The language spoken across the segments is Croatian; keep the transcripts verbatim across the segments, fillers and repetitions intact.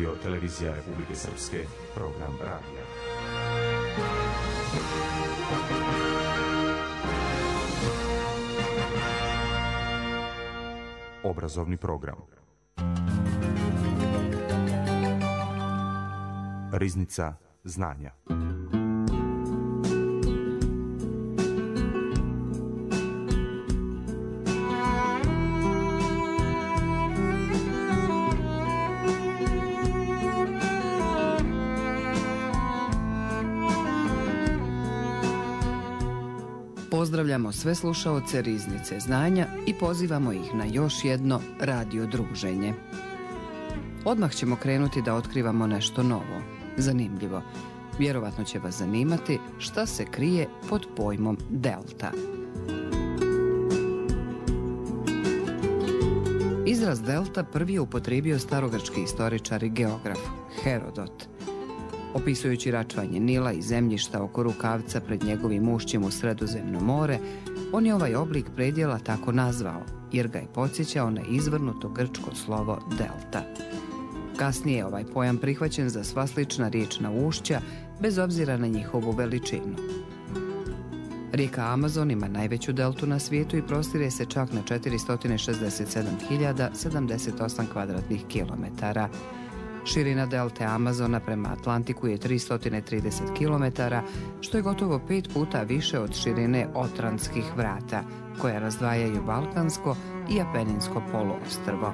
Radio Televizija Republike Srpske, program radija. Obrazovni program. Riznica znanja. Pozdravljamo sve slušaoce Riznice znanja i pozivamo ih na još jedno radio druženje. Odmah ćemo krenuti da otkrivamo nešto novo, zanimljivo. Vjerovatno će vas zanimati šta se krije pod pojmom delta. Izraz delta prvi je upotrijebio starogrčki istoričar i geograf Herodot. Opisujući račvanje Nila i zemljišta oko rukavca pred njegovim ušćem u Sredozemno more, on je ovaj oblik predjela tako nazvao, jer ga je podsjećao na izvrnuto grčko slovo delta. Kasnije je ovaj pojam prihvaćen za sva slična riječna ušća, bez obzira na njihovu veličinu. Rijeka Amazon ima najveću deltu na svijetu i prostire se čak na četiristo šezdeset sedam hiljada sedamdeset osam kvadratnih kilometara. Širina delte Amazona prema Atlantiku je tristo trideset kilometara, što je gotovo pet puta više od širine Otranskih vrata, koja razdvajaju Balkansko i Apeninsko poluostrvo.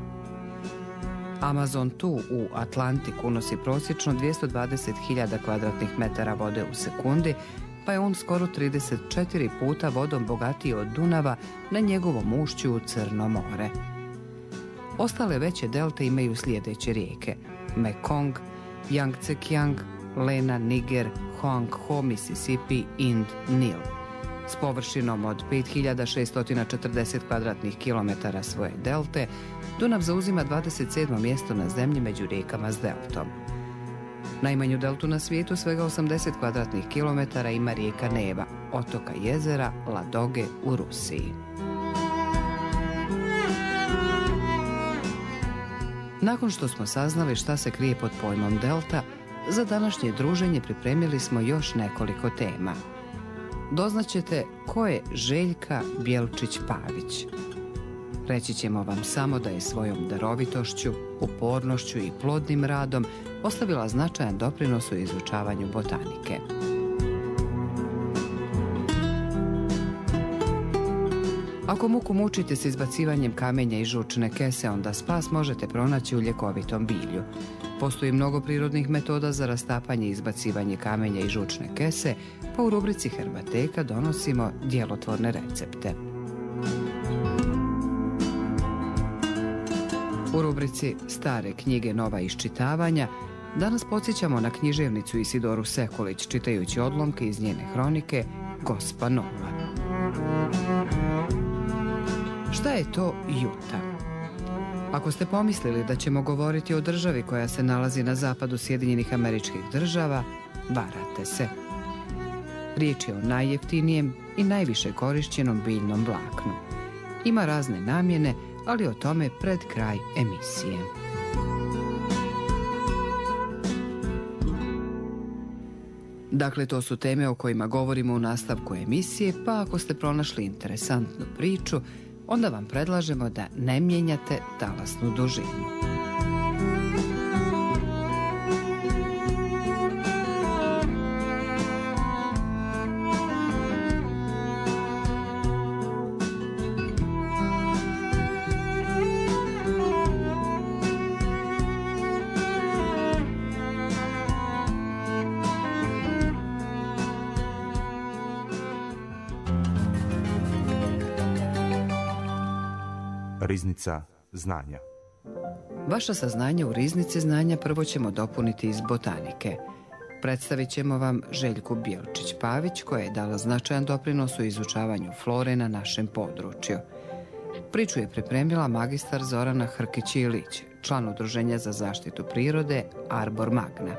Amazon tu u Atlantiku nosi prosječno dvjesto dvadeset hiljada kvadratnih metara vode u sekundi, pa je on skoro trideset četiri puta vodom bogatiji od Dunava na njegovom ušću u Crno more. Ostale veće delte imaju sljedeće rijeke: Mekong, Yangtze-Kiang, Lena, Niger, Hoang-Ho, Mississippi, Ind, Nil. S površinom od pet hiljada šeststo četrdeset kvadratnih kilometara svoje delte, Dunav zauzima dvadeset sedmo mjesto na zemlji među rijekama s deltom. Najmanju deltu na svijetu, svega osamdeset kvadratnih kilometara, ima rijeka Neva, otoka jezera Ladoge u Rusiji. Nakon što smo saznali šta se krije pod pojmom delta, za današnje druženje pripremili smo još nekoliko tema. Doznaćete ko je Željka Bjelčić-Pavić. Reći ćemo vam samo da je svojom darovitošću, upornošću i plodnim radom ostavila značajan doprinos u izučavanju botanike. Ako muku mučite s izbacivanjem kamenja i žučne kese, onda spas možete pronaći u ljekovitom bilju. Postoji mnogo prirodnih metoda za rastapanje i izbacivanje kamenja i žučne kese, pa u rubrici Herbateka donosimo djelotvorne recepte. U rubrici Stare knjige, nova iščitavanja danas podsjećamo na književnicu Isidoru Sekulić, čitajući odlomke iz njene hronike Gospa Nova. Šta je to Juta? Ako ste pomislili da ćemo govoriti o državi koja se nalazi na zapadu Sjedinjenih Američkih Država, varate se. Riječ je o najjeftinijem i najviše korišćenom biljnom vlaknu. Ima razne namjene, ali o tome pred kraj emisije. Dakle, to su teme o kojima govorimo u nastavku emisije, pa ako ste pronašli interesantnu priču, onda vam predlažemo da ne mijenjate talasnu dužinu. Riznica znanja. Vaša saznanja u Riznici znanja prvo ćemo dopuniti iz botanike. Predstavit ćemo vam Željku Bjelčić-Pavić, koja je dala značajan doprinos u izučavanju flore na našem području. Priču je pripremila magistar Zorana Hrkić-Ilić, član Udruženja za zaštitu prirode Arbor Magna.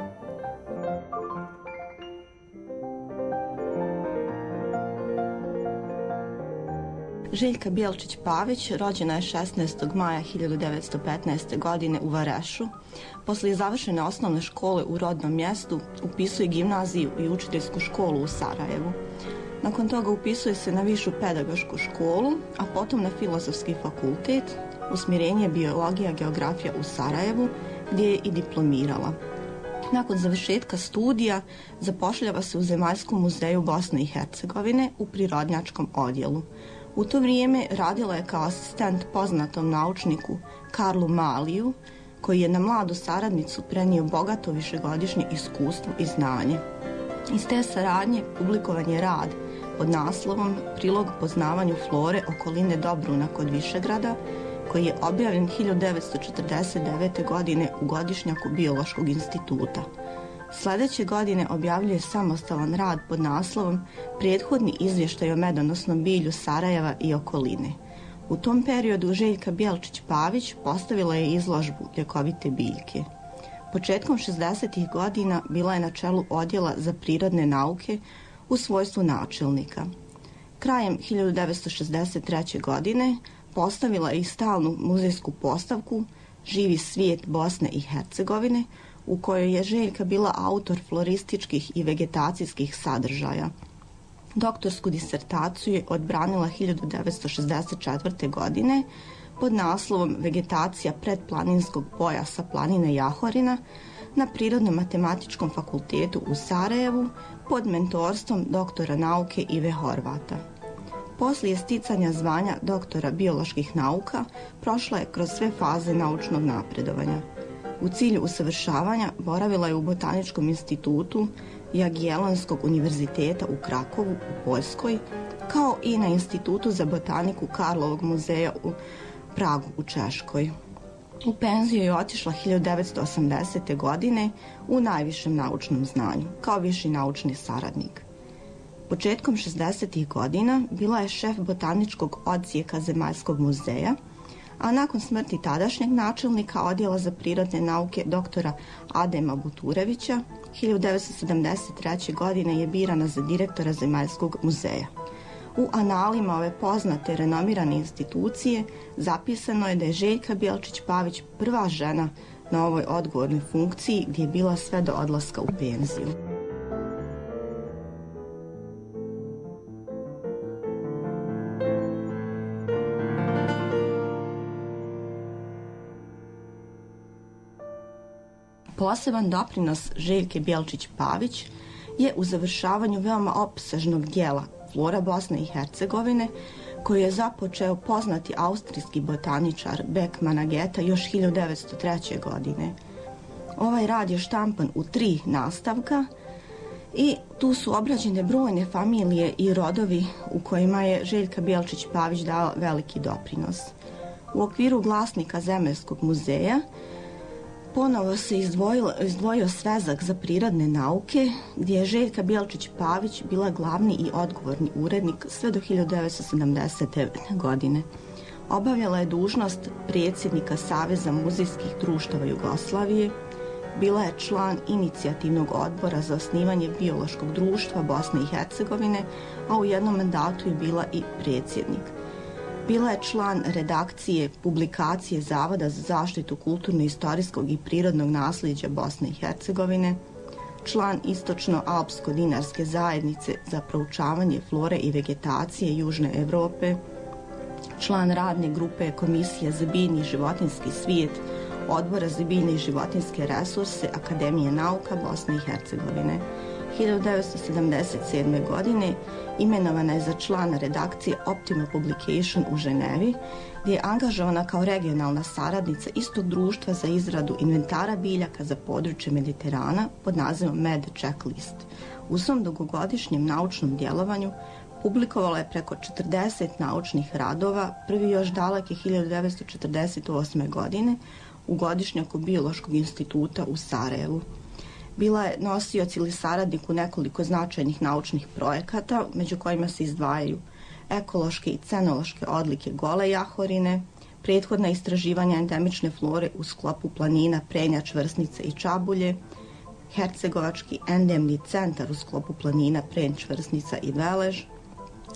Željka Bjelčić-Pavić rođena je šesnaestog maja hiljadu devetsto petnaeste. godine u Varešu. Poslije završene osnovne škole u rodnom mjestu upisuje gimnaziju i učiteljsku školu u Sarajevu. Nakon toga upisuje se na višu pedagošku školu, a potom na filozofski fakultet, usmjerenje biologija geografija u Sarajevu, gdje je i diplomirala. Nakon završetka studija zapošljava se u Zemaljskom muzeju Bosne i Hercegovine u prirodnjačkom odjelu. U to vrijeme radila je kao asistent poznatom naučniku Karlu Maliju, koji je na mladu saradnicu prenio bogato višegodišnje iskustvo i znanje. Iz te saradnje publikovan je rad pod naslovom Prilog poznavanju flore okoline Dobruna kod Višegrada, koji je objavljen hiljadu devetsto četrdeset devete. godine u godišnjaku Biološkog instituta. Sljedeće godine objavljuje samostalan rad pod naslovom Prethodni izvještaj o medonosnom bilju Sarajeva i okoline. U tom periodu Željka Bjelčić-Pavić postavila je izložbu ljekovite biljke. Početkom šezdesetih godina bila je na čelu odjela za prirodne nauke u svojstvu načelnika. Krajem hiljadu devetsto šezdeset treće. godine postavila je i stalnu muzejsku postavku Živi svijet Bosne i Hercegovine, u kojoj je Željka bila autor florističkih i vegetacijskih sadržaja. Doktorsku disertaciju je odbranila hiljadu devetsto šezdeset četvrte. godine pod naslovom Vegetacija predplaninskog pojasa planine Jahorina na Prirodno-matematičkom fakultetu u Sarajevu pod mentorstvom doktora nauke Ive Horvata. Poslije sticanja zvanja doktora bioloških nauka prošla je kroz sve faze naučnog napredovanja. U cilju usavršavanja boravila je u Botaničkom institutu Jagiellonskog univerziteta u Krakovu u Poljskoj, kao i na Institutu za botaniku Karlovog muzeja u Pragu u Češkoj. U penziju je otišla hiljadu devetsto osamdesete. godine u najvišem naučnom znanju, kao viši naučni saradnik. Početkom šezdesetih godina bila je šef botaničkog odsjeka Zemaljskog muzeja, a nakon smrti tadašnjeg načelnika odjela za prirodne nauke doktora Adema Buturevića, hiljadu devetsto sedamdeset treće. godine je birana za direktora Zemaljskog muzeja. U analima ove poznate renomirane institucije zapisano je da je Željka Bjelčić-Pavić prva žena na ovoj odgovornoj funkciji, gdje je bila sve do odlaska u penziju. Poseban doprinos Željke Bjelčić-Pavić je u završavanju veoma opsežnog dijela Flora Bosne i Hercegovine, koji je započeo poznati austrijski botaničar Beckman Ageta još hiljadu devetsto treće. godine. Ovaj rad je štampan u tri nastavka i tu su obrađene brojne familije i rodovi u kojima je Željka Bjelčić-Pavić dala veliki doprinos. U okviru glasnika Zemaljskog muzeja ponovo se izdvojilo, izdvojio svezak za prirodne nauke, gdje je Željka Bjelčić-Pavić bila glavni i odgovorni urednik sve do hiljadu devetsto sedamdesete. godine. Obavljala je dužnost predsjednika Saveza muzejskih društava Jugoslavije, bila je član inicijativnog odbora za osnivanje biološkog društva Bosne i Hercegovine, a u jednom mandatu je bila i predsjednik. Bila je član redakcije publikacije Zavoda za zaštitu kulturno-istorijskog i prirodnog nasljeđa Bosne i Hercegovine, član Istočno-Alpsko-Dinarske zajednice za proučavanje flore i vegetacije Južne Europe, član radne grupe Komisije za biljni i životinjski svijet Odbora za biljne i životinjske resurse Akademije nauka Bosne i Hercegovine. hiljadu devetsto sedamdeset sedme. godine imenovana je za člana redakcije Optima Publication u Ženevi, gdje je angažovana kao regionalna saradnica istog društva za izradu inventara biljaka za područje Mediterana pod nazivom Med Checklist. U svom dugogodišnjem naučnom djelovanju publikovala je preko četrdeset naučnih radova, prvi još daleke hiljadu devetsto četrdeset osme. godine u godišnjaku Biološkog instituta u Sarajevu. Bila je nosioc ili saradnik u nekoliko značajnih naučnih projekata, među kojima se izdvajaju ekološke i cenološke odlike Gole Jahorine, prethodna istraživanja endemične flore u sklopu planina Prenja, Čvrsnice i Čabulje, Hercegovački endemni centar u sklopu planina Prenj, Čvrsnica i Velež,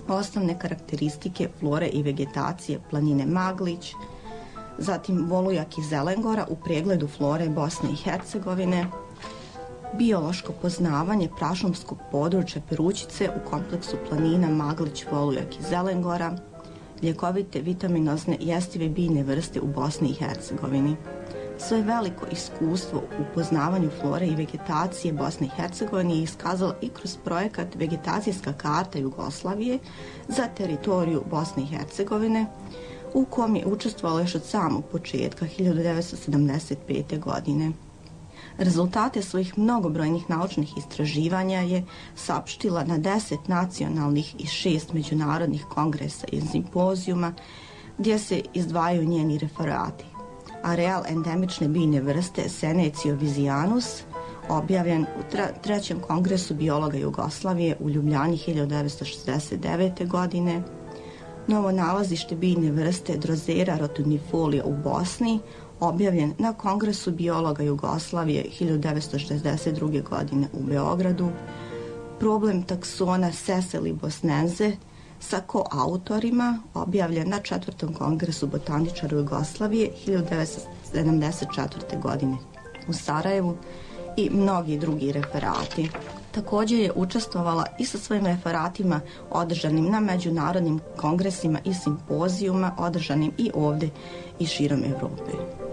osnovne karakteristike flore i vegetacije planine Maglić, zatim Volujak i Zelengora u pregledu flore Bosne i Hercegovine, biološko poznavanje prašumskog područja Perućice u kompleksu planina Maglić, Volujak i Zelengora, ljekovite vitaminozne jestive biljne vrste u Bosni i Hercegovini. Svoje veliko iskustvo u poznavanju flore i vegetacije Bosne i Hercegovine je iskazala i kroz projekat Vegetacijska karta Jugoslavije za teritoriju Bosne i Hercegovine, u kom je učestvovala još od samog početka hiljadu devetsto sedamdeset pete. godine. Rezultate svojih mnogobrojnih naučnih istraživanja je saopštila na deset nacionalnih i šest međunarodnih kongresa i simpozijuma gdje se izdvajaju njeni referati. Areal endemične biljne vrste Senecio vizianus, objavljen u trećem kongresu biologa Jugoslavije u Ljubljani hiljadu devetsto šezdeset devete. godine, novo nalazište biljne vrste Drosera rotundifolia u Bosni, objavljen na kongresu biologa Jugoslavije hiljadu devetsto šezdeset druge. godine u Beogradu, problem taksona Seseli bosnense sa koautorima, objavljen na četvrtom kongresu botaničara Jugoslavije hiljadu devetsto sedamdeset četvrte. godine u Sarajevu i mnogi drugi referati. Također je učestvovala i sa svojim referatima održanim na međunarodnim kongresima i simpozijuma održanim i ovdje i širom Evrope.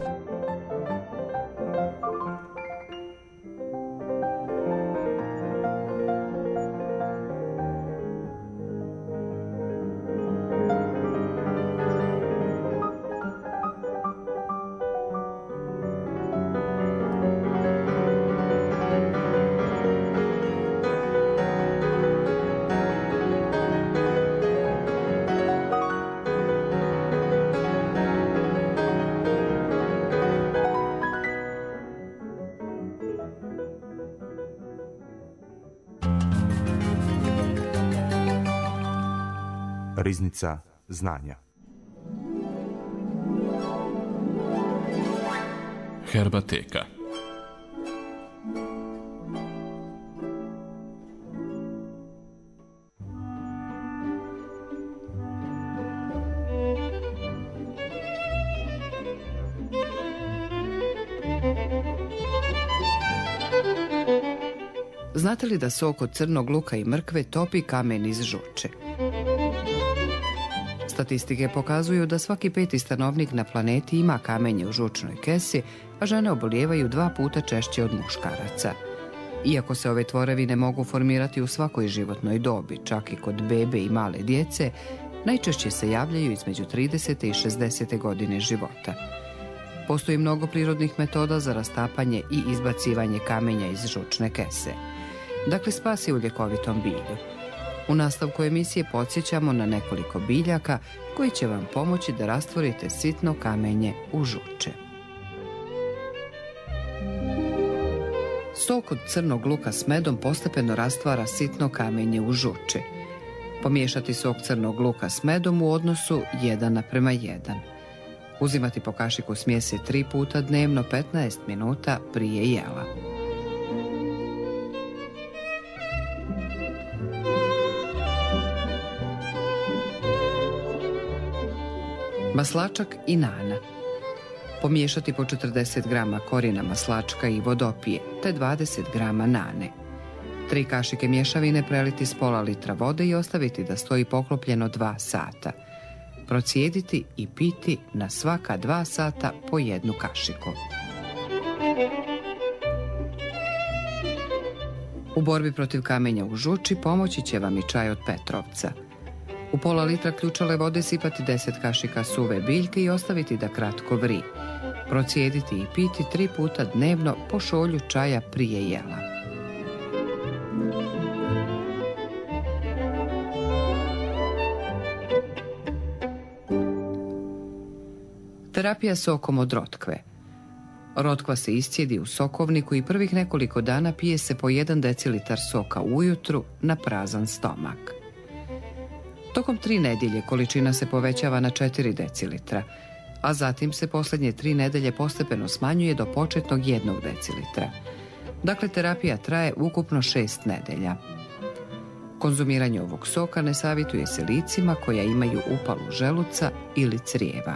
Riznica znanja. Herbateka. Znate li da sok od crnog luka i mrkve topi kamen iz žuče? Statistike pokazuju da svaki peti stanovnik na planeti ima kamenje u žučnoj kesi, a žene obolijevaju dva puta češće od muškaraca. Iako se ove tvorevine mogu formirati u svakoj životnoj dobi, čak i kod bebe i male djece, najčešće se javljaju između tridesete i šezdesete godine života. Postoji mnogo prirodnih metoda za rastapanje i izbacivanje kamenja iz žučne kese. Dakle, spas je u ljekovitom bilju. U nastavku emisije podsjećamo na nekoliko biljaka koji će vam pomoći da rastvorite sitno kamenje u žuče. Sok od crnog luka s medom postepeno rastvara sitno kamenje u žuči. Pomiješati sok crnog luka s medom u odnosu jedan naprema jedan. Uzimati po kašiku smjese tri puta dnevno petnaest minuta prije jela. Maslačak i nana. Pomiješati po četrdeset grama korijena maslačka i vodopije, te dvadeset grama nane. Tri kašike mješavine preliti s pola litra vode i ostaviti da stoji poklopljeno dva sata. Procijediti i piti na svaka dva sata po jednu kašiku. U borbi protiv kamenja u žuči pomoći će vam i čaj od Petrovca. U pola litra ključale vode sipati deset kašika suve biljke i ostaviti da kratko vri. Procijediti i piti tri puta dnevno po šolju čaja prije jela. Terapija sokom od rotkve. Rotkva se iscijedi u sokovniku i prvih nekoliko dana pije se po jedan decilitar soka ujutru na prazan stomak. Tokom tri nedjelje količina se povećava na četiri decilitra, a zatim se posljednje tri nedelje postepeno smanjuje do početnog jednog decilitra. Dakle, terapija traje ukupno šest nedelja. Konzumiranje ovog soka ne savjetuje se licima koja imaju upalu želuca ili crijeva.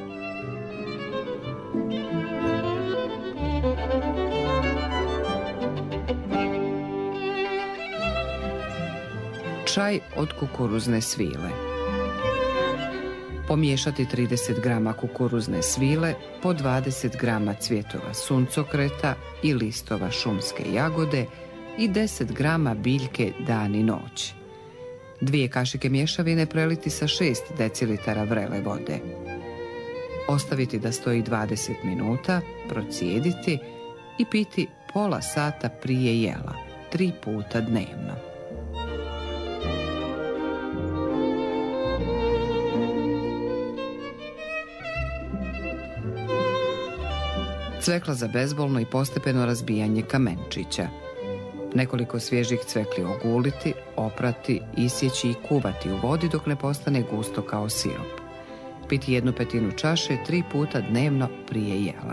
Čaj od kukuruzne svile. Pomiješati trideset grama kukuruzne svile, po dvadeset grama cvjetova suncokreta i listova šumske jagode i deset grama biljke dan i noć. Dvije kašike mješavine preliti sa šest decilitara vrele vode. Ostaviti da stoji dvadeset minuta, procijediti i piti pola sata prije jela, tri puta dnevno. Cvekla za bezbolno i postepeno razbijanje kamenčića. Nekoliko svježih cvekli oguliti, oprati, isjeći i kuvati u vodi dok ne postane gusto kao sirup. Piti jednu petinu čaše tri puta dnevno prije jela.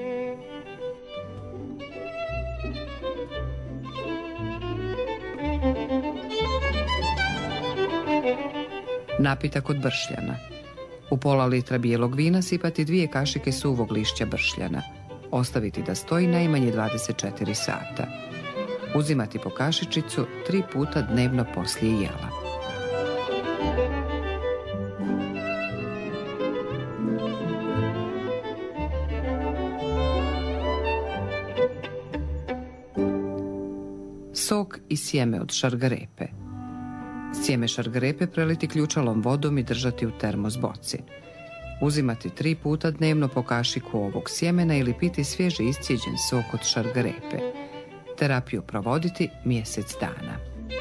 Napitak od bršljana. U pola litra bijelog vina sipati dvije kašike suvog lišća bršljana. Ostaviti da stoji najmanje dvadeset četiri sata. Uzimati po kašičicu tri puta dnevno poslije jela. Sok i sjeme od šargarepe. Sjeme šargarepe preliti ključalom vodom i držati u termos boci. Uzimati tri puta dnevno po kašiku ovog sjemena ili piti svježe iscijeđen sok od šargarepe. Terapiju provoditi mjesec dana.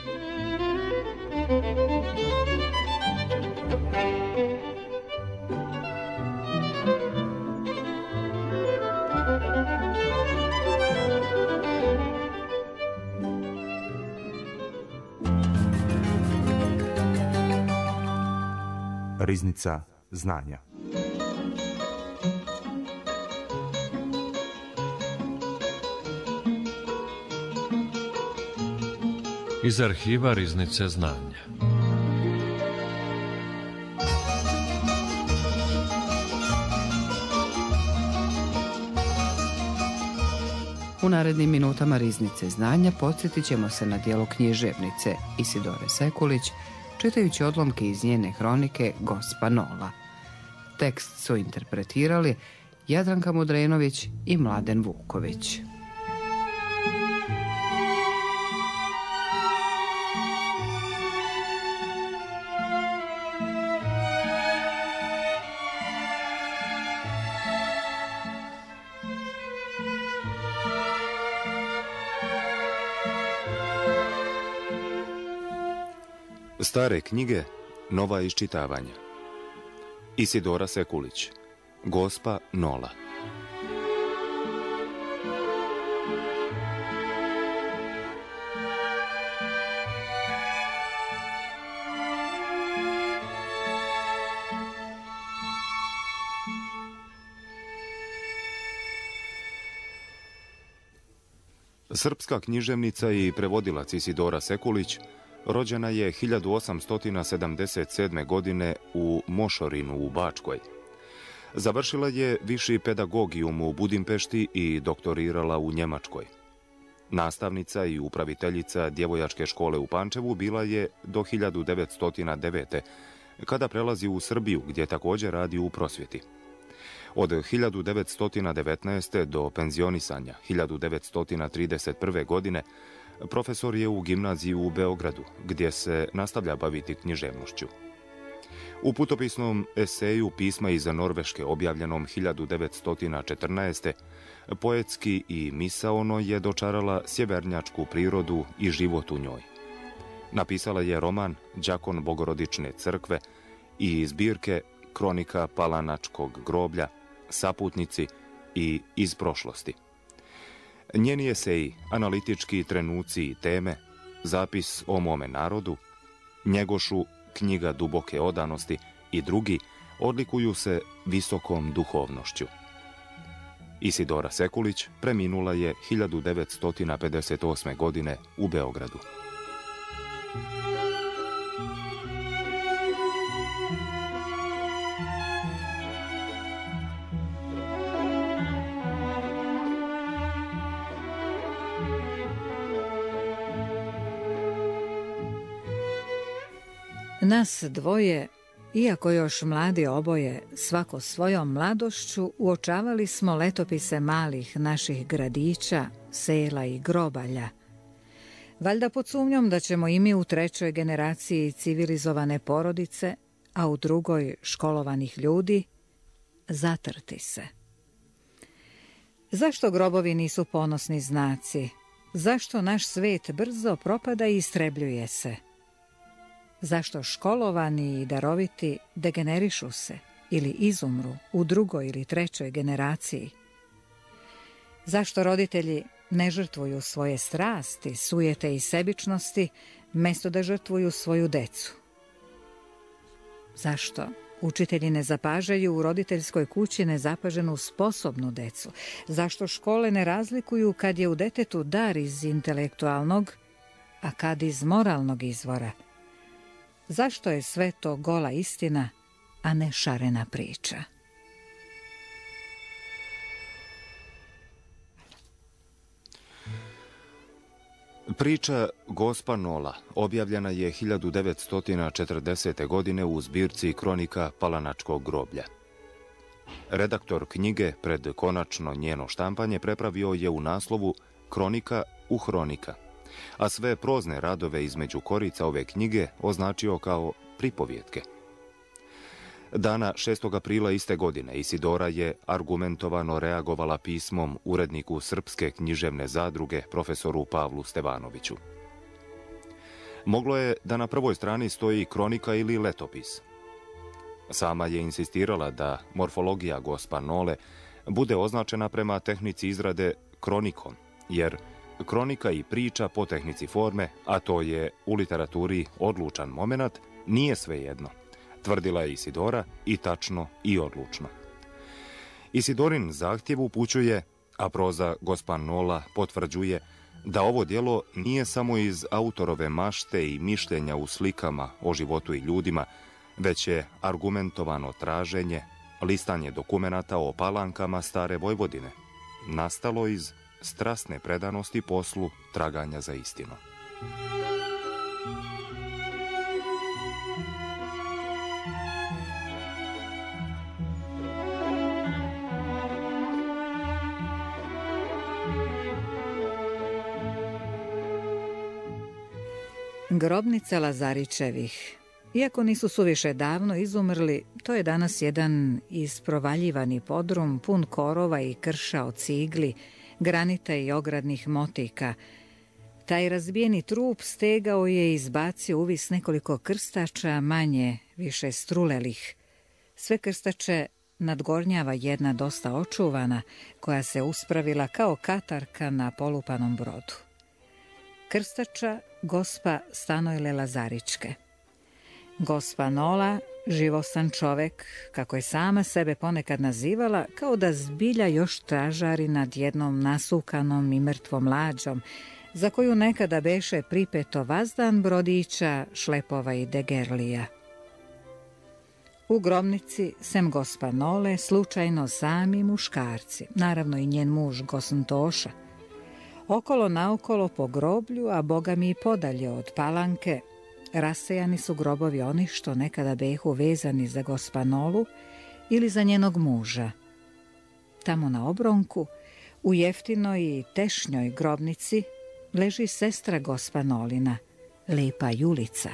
Riznica znanja. Iz arhiva Riznice znanja. U narednim minutama Riznice znanja podsjetit ćemo se na djelo književnice Isidore Sekulić, čitajući odlomke iz njene hronike Gospa Nola. Tekst su interpretirali Jadranka Mudrenović i Mladen Vuković. Stare knjige, nova iščitavanja. Isidora Sekulić, Gospa Nola. Srpska književnica i prevodilac Isidora Sekulić rođena je hiljadu osamsto sedamdeset sedme. godine u Mošorinu u Bačkoj. Završila je viši pedagogijum u Budimpešti i doktorirala u Njemačkoj. Nastavnica i upraviteljica djevojačke škole u Pančevu bila je do hiljadu devetsto devete. kada prelazi u Srbiju gdje također radi u prosvjeti. Od hiljadu devetsto devetnaeste. do penzionisanja hiljadu devetsto trideset prve. godine profesor je u gimnaziji u Beogradu, gdje se nastavlja baviti književnošću. U putopisnom eseju Pisma iz Norveške objavljenom hiljadu devetsto četrnaeste. poetski i misaono je dočarala sjevernjačku prirodu i život u njoj. Napisala je roman Đakon Bogorodične crkve i zbirke Kronika Palanačkog groblja, Saputnici i Iz prošlosti. Njeni eseji, analitički trenuci i teme, Zapis o mome narodu, Njegošu, Knjiga duboke odanosti i drugi odlikuju se visokom duhovnošću. Isidora Sekulić preminula je hiljadu devetsto pedeset osme. godine u Beogradu. Nas dvoje, iako još mladi oboje, svako svojom mladošću, uočavali smo letopise malih naših gradića, sela i grobalja. Valjda pod sumnjom da ćemo i mi u trećoj generaciji civilizovane porodice, a u drugoj školovanih ljudi, zatrti se. Zašto grobovi nisu ponosni znaci? Zašto naš svet brzo propada i istrebljuje se? Zašto školovani i daroviti degenerišu se ili izumru u drugoj ili trećoj generaciji? Zašto roditelji ne žrtvuju svoje strasti, sujete i sebičnosti, mjesto da žrtvuju svoju decu? Zašto učitelji ne zapažaju u roditeljskoj kući nezapaženu sposobnu decu? Zašto škole ne razlikuju kad je u detetu dar iz intelektualnog, a kad iz moralnog izvora? Zašto je sve to gola istina, a ne šarena priča? Priča Gospa Nola objavljena je hiljadu devetsto četrdesete. godine u zbirci kronika Palanačkog groblja. Redaktor knjige pred konačno njeno štampanje prepravio je u naslovu Kronika u hronika, a sve prozne radove između korica ove knjige označio kao pripovjetke. Dana šestog aprila iste godine Isidora je argumentovano reagovala pismom uredniku Srpske književne zadruge profesoru Pavlu Stevanoviću. Moglo je da na prvoj strani stoji kronika ili letopis. Sama je insistirala da morfologija Gospa Nole bude označena prema tehnici izrade kronikom, jer kronika i priča po tehnici forme, a to je u literaturi odlučan momenat, nije svejedno, tvrdila je Isidora i tačno i odlučno. Isidorin zahtjev upućuje, a proza Gospa Nola potvrđuje, da ovo djelo nije samo iz autorove mašte i mišljenja u slikama o životu i ljudima, već je argumentovano traženje, listanje dokumenata o palankama stare Vojvodine, nastalo iz strasne predanosti poslu traganja za istinu. Grobnica Lazarićevih. Iako nisu suviše davno izumrli, to je danas jedan isprovaljivani podrum pun korova i krša od cigli, granita i ogradnih motika. Taj razbijeni trup stegao je i izbacio uvis nekoliko krstača, manje, više strulelih. Sve krstače nadgornjava jedna dosta očuvana, koja se uspravila kao katarka na polupanom brodu. Krstača Gospa Stanojle Lazarićke. Gospa Nola, živostan čovek, kako je sama sebe ponekad nazivala, kao da zbilja još tražari nad jednom nasukanom i mrtvom lađom, za koju nekada beše pripeto vazdan brodića, šlepova i degerlija. U grobnici, sem Gospa Nole, slučajno sami muškarci, naravno i njen muž Gosntoša. Okolo naokolo po groblju, a boga mi i podalje od palanke, rasejani su grobovi onih što nekada behu vezani za Gospa Nolu ili za njenog muža. Tamo na obronku, u jeftinoj i tešnjoj grobnici, leži sestra Gospa Nolina, lepa Julica.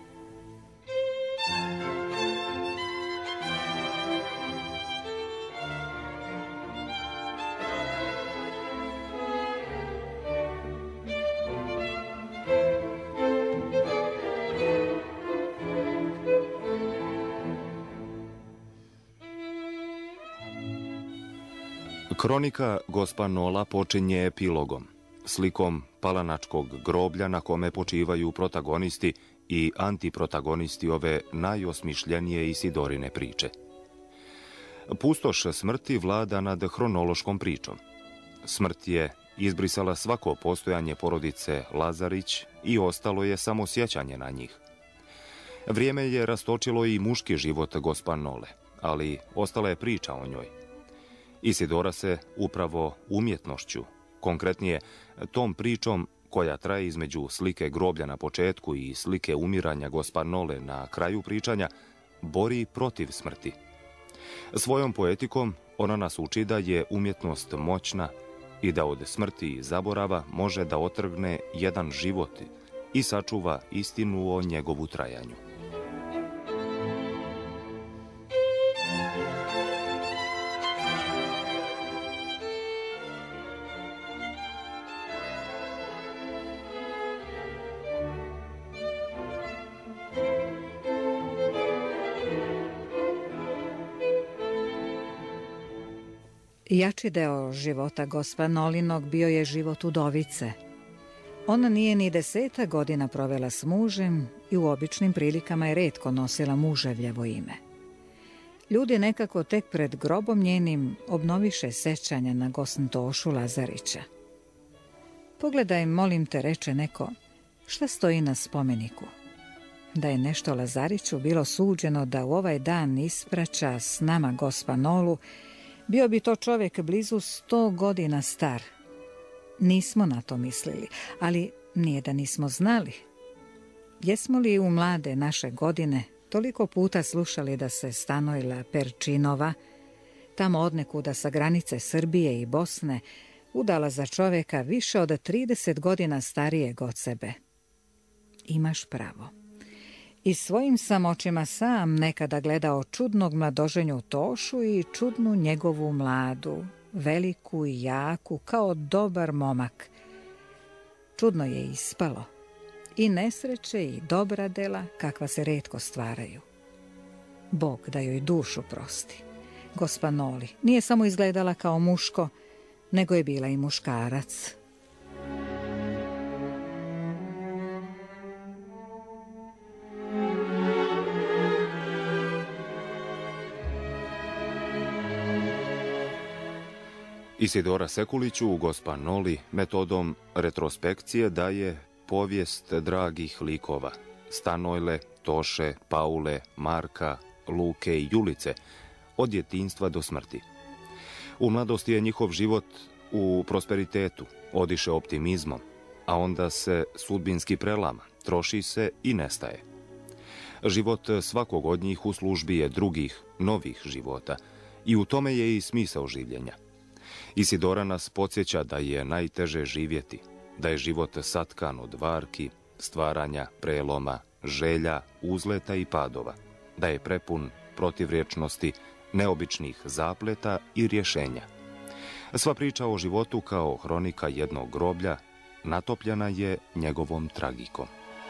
Kronika Gospa Nola počinje epilogom, slikom palanačkog groblja na kome počivaju protagonisti i antiprotagonisti ove najosmišljenije Isidorine priče. Pustoš smrti vlada nad hronološkom pričom. Smrt je izbrisala svako postojanje porodice Lazarić i ostalo je samo sjećanje na njih. Vrijeme je rastočilo i muški život gospa Nole, ali ostala je priča o njoj. Isidora se upravo umjetnošću, konkretnije tom pričom koja traje između slike groblja na početku i slike umiranja gospa Nole na kraju pričanja, bori protiv smrti. Svojom poetikom ona nas uči da je umjetnost moćna i da od smrti i zaborava može da otrgne jedan život i sačuva istinu o njegovu trajanju. Jači deo života gospa Nolinog bio je život udovice. Ona nije ni deseta godina provela s mužem i u običnim prilikama je retko nosila muževljevo ime. Ljudi nekako tek pred grobom njenim obnoviše sećanja na gosn Tošu Lazarića. Pogledaj, molim te, reče neko, šta stoji na spomeniku? Da je nešto Lazariću bilo suđeno da u ovaj dan ispraća s nama gospa Nolu, bio bi to čovjek blizu sto godina star. Nismo na to mislili, ali nije da nismo znali. Jesmo li u mlade naše godine toliko puta slušali da se Stanojla Perčinova, tamo odnekuda sa granice Srbije i Bosne, udala za čovjeka više od trideset godina starijeg od sebe? Imaš pravo. I svojim sam očima sam nekada gledao čudnog mladoženju Tošu i čudnu njegovu mladu, veliku i jaku, kao dobar momak. Čudno je ispalo. I nesreće i dobra dela kakva se retko stvaraju. Bog da joj dušu prosti. Gospa Noli nije samo izgledala kao muško, nego je bila i muškarac. Isidora Sekulić u gospa Noli metodom retrospekcije daje povijest dragih likova, Stanojle, Toše, Paule, Marka, Luke i Julice, od djetinjstva do smrti. U mladosti je njihov život u prosperitetu, odiše optimizmom, a onda se sudbinski prelama, troši se i nestaje. Život svakog od njih u službi je drugih, novih života i u tome je i smisao življenja. Isidora nas podsjeća da je najteže živjeti, da je život satkan od varki, stvaranja, preloma, želja, uzleta i padova, da je prepun protivrječnosti, neobičnih zapleta i rješenja. Sva priča o životu kao hronika jednog groblja natopljena je njegovom tragikom.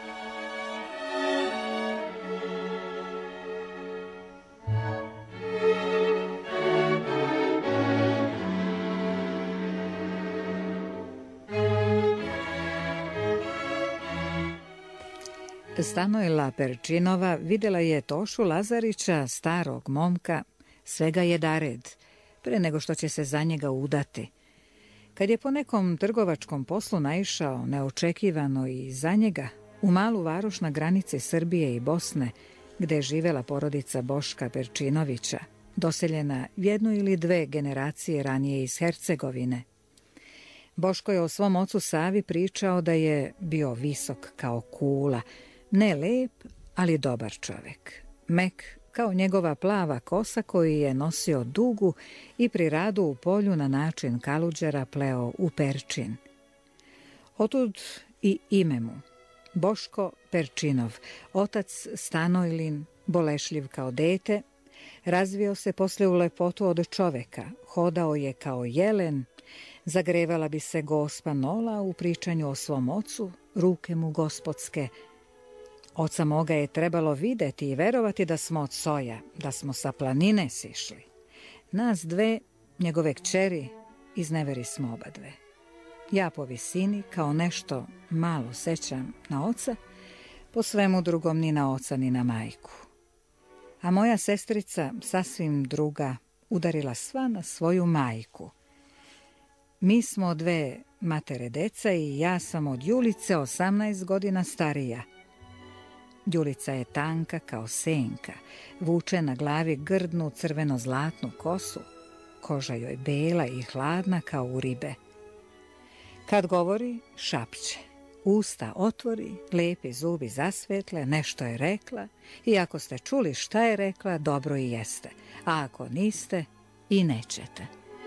Stanojla Perčinova vidjela je Tošu Lazarića, starog momka, svega jedared, pre nego što će se za njega udati. Kad je po nekom trgovačkom poslu naišao neočekivano i za njega u malu varoš na granici Srbije i Bosne, gde je živela porodica Boška Perčinovića, doseljena jednu ili dve generacije ranije iz Hercegovine. Boško je o svom ocu Savi pričao da je bio visok kao kula, ne lep, ali dobar čovjek. Mek kao njegova plava kosa koju je nosio dugu i pri radu u polju na način kaluđera pleo u perčin. Otud i ime mu. Boško Perčinov, otac Stanojlin, bolešljiv kao dete, razvio se posle u lepotu od čoveka, hodao je kao jelen, zagrevala bi se gospa Nola u pričanju o svom ocu, ruke mu gospodske. Oca moga je trebalo videti i verovati da smo od soja, da smo sa planine sišli. Nas dve, njegove kćeri, izneveri smo oba dve. Ja po visini, kao nešto malo sećam na oca, po svemu drugom ni na oca ni na majku. A moja sestrica, sasvim druga, udarila sva na svoju majku. Mi smo dve matere deca i ja sam od Julice osamnaest godina starija. Đulica je tanka kao senka, vuče na glavi grdnu crveno-zlatnu kosu, koža joj bela i hladna kao u ribe. Kad govori, šapće, usta otvori, lepi zubi zasvetle, nešto je rekla i ako ste čuli šta je rekla, dobro i jeste, a ako niste, i nećete.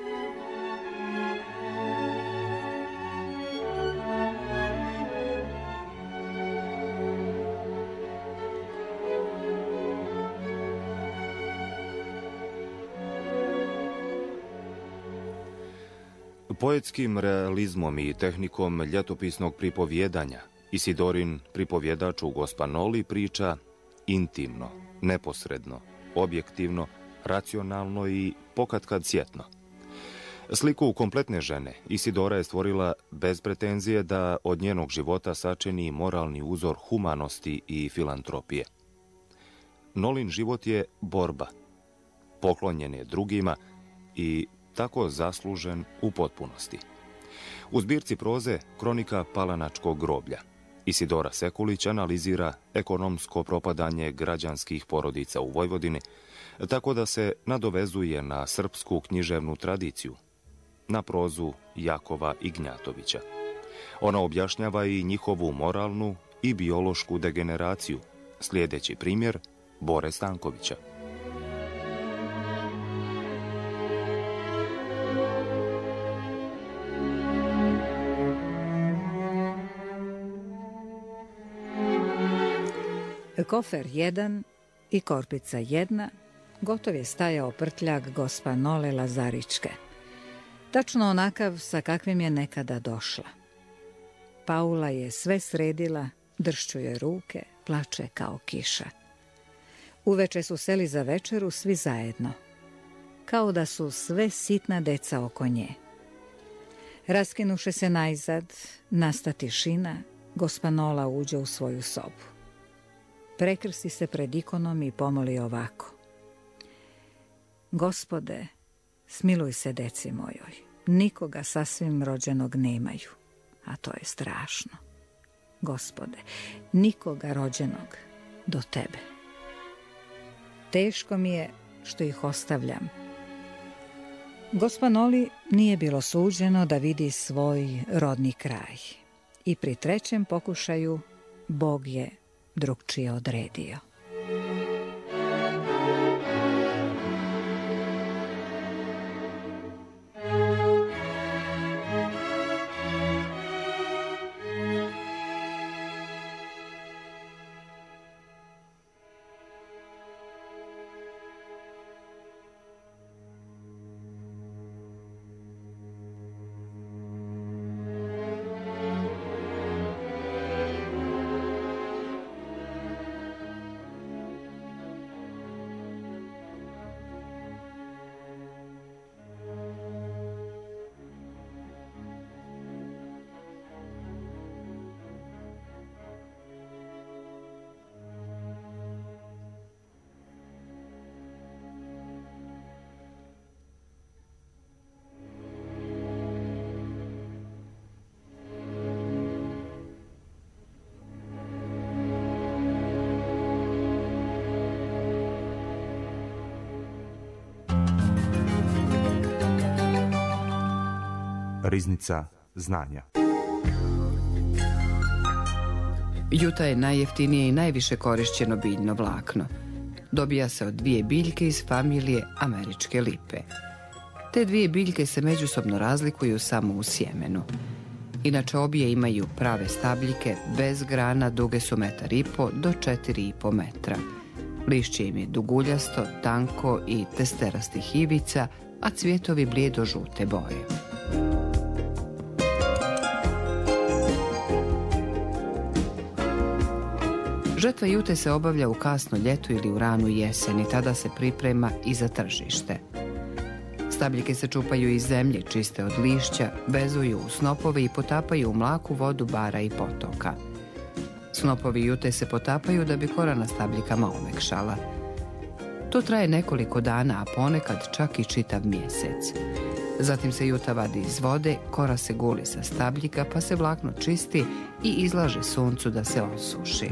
Poetskim realizmom i tehnikom ljetopisnog pripovjedanja Isidorin pripovjedač u Gospanoli priča intimno, neposredno, objektivno, racionalno i pokatkad sjetno. Sliku kompletne žene Isidora je stvorila bez pretenzije da od njenog života sačini moralni uzor humanosti i filantropije. Nolin život je borba, poklonjen je drugima i tako zaslužen u potpunosti. U zbirci proze Kronika Palanačkog groblja Isidora Sekulić analizira ekonomsko propadanje građanskih porodica u Vojvodini, tako da se nadovezuje na srpsku književnu tradiciju, na prozu Jakova Ignjatovića. Ona objašnjava i njihovu moralnu i biološku degeneraciju, slijedeći primjer Bore Stankovića. Kofer jedan i korpica jedna, gotov je stajao prtljak Gospanole Lazaričke. Tačno onakav sa kakvim je nekada došla. Paula je sve sredila, dršću joj ruke, plače kao kiša. Uveče su seli za večeru svi zajedno, kao da su sve sitna deca oko nje. Raskinuše se najzad, nasta tišina, Gospanola uđe u svoju sobu. Prekrsti se pred ikonom i pomoli ovako. Gospode, smiluj se deci mojoj, nikoga sasvim rođenog nemaju, a to je strašno. Gospode, nikoga rođenog do tebe. Teško mi je što ih ostavljam. Gospanoli nije bilo suđeno da vidi svoj rodni kraj i pri trećem pokušaju Bog je drugčije odredio. Riznica znanja. Juta je najjeftinije i najviše korišćeno biljno vlakno. Dobija se od dvije biljke iz familije američke lipe. Te dvije biljke se međusobno razlikuju samo u sjemenu. Inače obje imaju prave stabljike, bez grana, duge su metar i po do četiri i po metra. Lišće im je duguljasto, tanko i testerastih ivica, a cvjetovi blijedo žute boje. Žetva jute se obavlja u kasno ljetu ili u ranu jesen i tada se priprema i za tržište. Stabljike se čupaju iz zemlje, čiste od lišća, vezuju u snopove i potapaju u mlaku vodu bara i potoka. Snopovi jute se potapaju da bi kora na stabljikama omekšala. To traje nekoliko dana, a ponekad čak i čitav mjesec. Zatim se juta vadi iz vode, kora se guli sa stabljika pa se vlakno čisti i izlaže suncu da se osuši.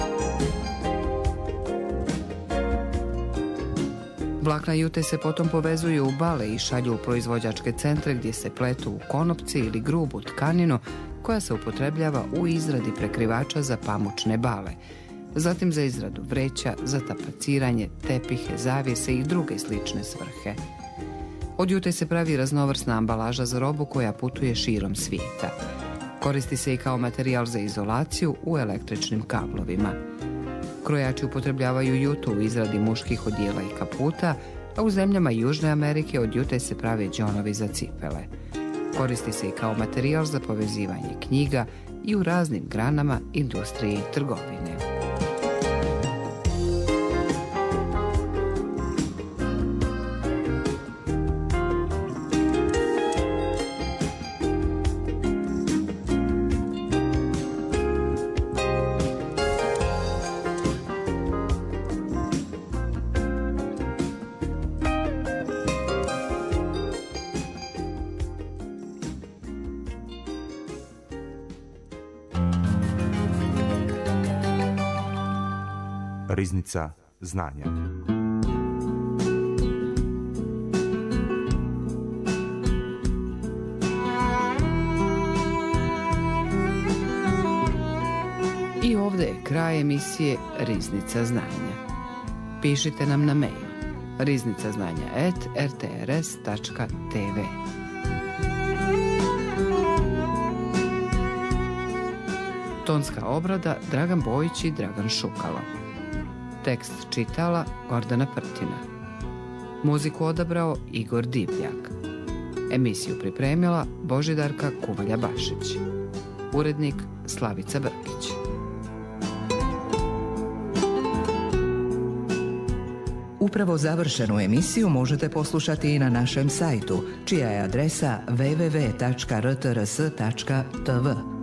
Vlakna jute se potom povezuju u bale i šalju u proizvođačke centre gdje se pletu u konopci ili grubu tkaninu koja se upotrebljava u izradi prekrivača za pamučne bale, zatim za izradu vreća, za tapaciranje, tepihe, zavjese i druge slične svrhe. Od jute se pravi raznovrsna ambalaža za robu koja putuje širom svijeta. Koristi se i kao materijal za izolaciju u električnim kablovima. Krojači upotrebljavaju jutu u izradi muških odijela i kaputa, a u zemljama Južne Amerike od jute se prave đonovi za cipele. Koristi se i kao materijal za povezivanje knjiga i u raznim granama industrije i trgovine. Riznica znanja. I ovdje je kraj emisije Riznica znanja. Pišite nam na mail riznicaznanja at r t r s tačka t v. Tonska obrada Dragan Bojić i Dragan Šukalo. Tekst čitala Gordana Prtina. Muziku odabrao Igor Divljak. Emisiju pripremila Božidarka Kuvalja-Bašić. Urednik Slavica Brkić. Upravo završenu emisiju možete poslušati i na našem sajtu, čija je adresa w w w tačka r t r s tačka t v.